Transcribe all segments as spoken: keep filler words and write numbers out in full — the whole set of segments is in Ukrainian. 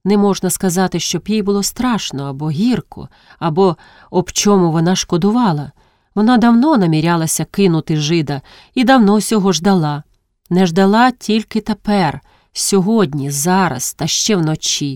Не можна сказати, щоб їй було страшно або гірко, або об чому вона шкодувала. Вона давно намірялася кинути жида і давно сього ждала. Не ждала тільки тепер, сьогодні, зараз та ще вночі.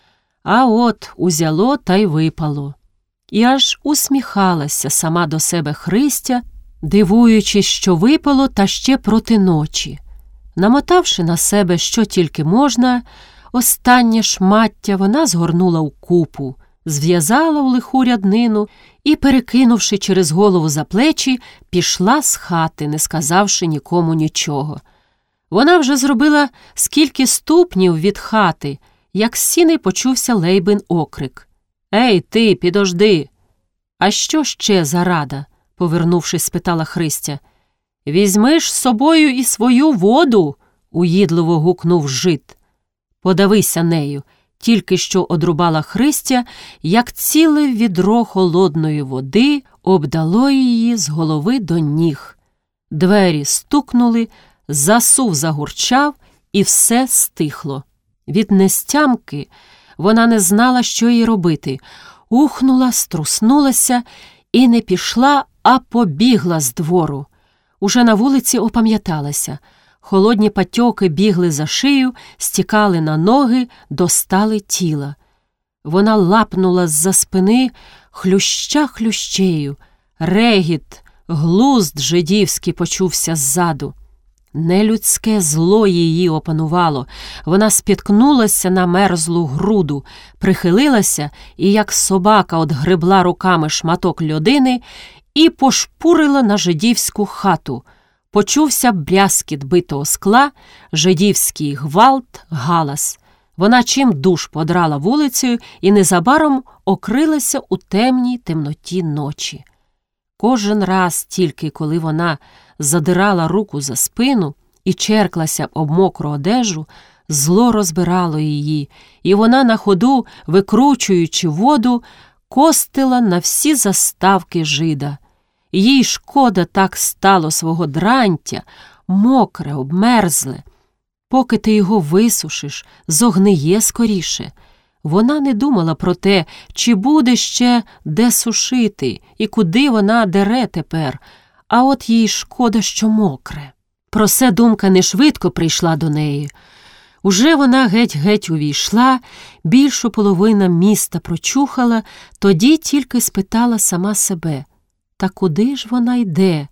А от узяло та й випало. І аж усміхалася сама до себе Христя, дивуючись, що випало та ще проти ночі. Намотавши на себе, що тільки можна, останнє шмаття вона згорнула у купу, зв'язала у лиху ряднину і, перекинувши через голову за плечі, пішла з хати, не сказавши нікому нічого. Вона вже зробила скільки ступнів від хати, як з сіней почувся Лейбин окрик. «Ей, ти, підожди!» «А що ще за рада?» – повернувшись, спитала Христя. «Візьми ж з собою і свою воду!» – уїдливо гукнув жид. «Подавися нею!» – тільки що одрубала Христя, як ціле відро холодної води обдало її з голови до ніг. Двері стукнули, засув загурчав, і все стихло. Від нестямки вона не знала, що їй робити. Ухнула, струснулася і не пішла, а побігла з двору. Уже на вулиці опам'яталася. Холодні патьоки бігли за шию, стікали на ноги, достали тіла. Вона лапнула з-за спини хлюща хлющею. Регіт, глузд жидівський почувся ззаду. Нелюдське зло її опанувало. Вона спіткнулася на мерзлу груду, прихилилася і, як собака, отгребла руками шматок льодини і пошпурила на жидівську хату. Почувся брязкіт битого скла, жидівський гвалт, галас. Вона чим душ подрала вулицею і незабаром окрилася у темній темноті ночі. Кожен раз тільки, коли вона задирала руку за спину і черклася об мокру одежу, зло розбирало її, і вона на ходу, викручуючи воду, костила на всі заставки жида. Їй шкода так стало свого дрантя, мокре, обмерзле. Поки ти його висушиш, зогниє скоріше. Вона не думала про те, чи буде ще де сушити і куди вона дере тепер, а от їй шкода, що мокре. Про це думка не швидко прийшла до неї. Уже вона геть-геть увійшла, більшу половину міста прочухала, тоді тільки спитала сама себе, та куди ж вона йде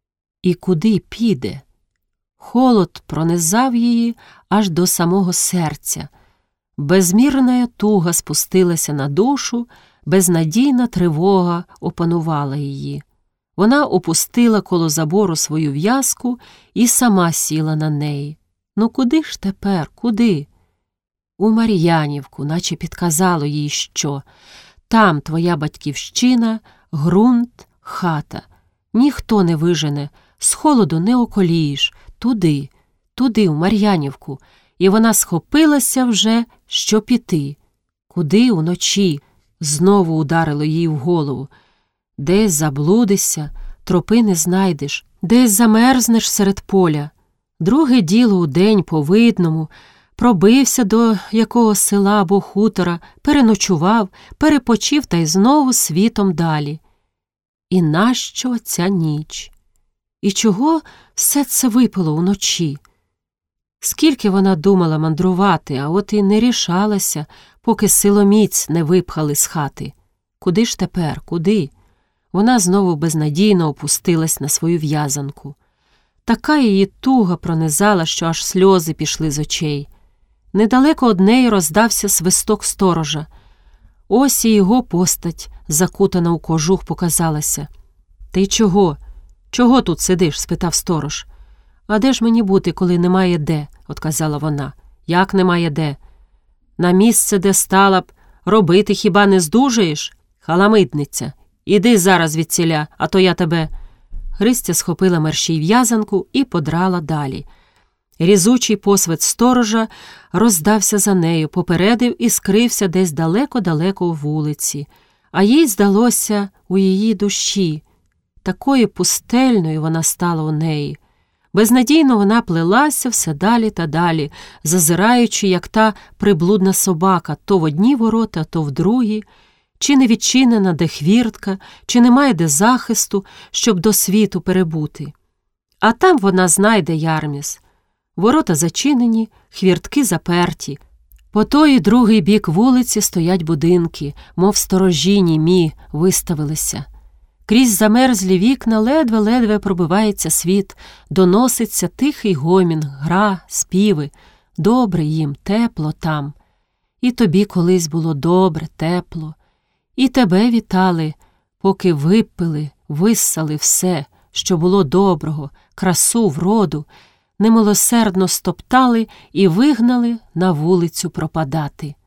і куди піде? Холод пронизав її аж до самого серця. Безмірна туга спустилася на душу, безнадійна тривога опанувала її. Вона опустила коло забору свою в'язку і сама сіла на неї. Ну куди ж тепер, куди? У Мар'янівку, наче підказало їй що. Там твоя батьківщина, ґрунт, хата. Ніхто не вижене, з холоду не околієш. Туди, туди, у Мар'янівку. І вона схопилася вже, що піти. Куди уночі? Знову ударило їй в голову. Десь заблудишся, тропи не знайдеш, десь замерзнеш серед поля. Друге діло удень по видному, пробився до якого села або хутора, переночував, перепочив та й знову світом далі. І нащо ця ніч? І чого все це випало уночі? Скільки вона думала мандрувати, а от і не рішалася, поки силоміць не випхали з хати. Куди ж тепер, куди? Вона знову безнадійно опустилась на свою в'язанку. Така її туга пронизала, що аж сльози пішли з очей. Недалеко од неї роздався свисток сторожа. Ось і його постать, закутана у кожух, показалася. «Ти чого? Чого тут сидиш?» – спитав сторож. «А де ж мені бути, коли немає де?» – отказала вона. «Як немає де? На місце, де стала б, робити хіба не здужаєш? Халамидниця! Іди зараз відціля, а то я тебе...» Христя схопила мерщій в'язанку і подрала далі. Різучий посвит сторожа роздався за нею, попередив і скрився десь далеко-далеко у вулиці. А їй здалося у її душі. Такою пустельною вона стала у неї. Безнадійно вона плелася все далі та далі, зазираючи, як та приблудна собака, то в одні ворота, то в другі, чи не відчинена де хвіртка, чи немає де захисту, щоб до світу перебути. А там вона знайде Ярміс. Ворота зачинені, хвіртки заперті. По той і другий бік вулиці стоять будинки, мов сторожі німі виставилися. Крізь замерзлі вікна ледве-ледве пробивається світ, доноситься тихий гомін, гра, співи. Добре їм, тепло там. І тобі колись було добре, тепло. І тебе вітали, поки випили, виссали все, що було доброго, красу, вроду, немилосердно стоптали і вигнали на вулицю пропадати.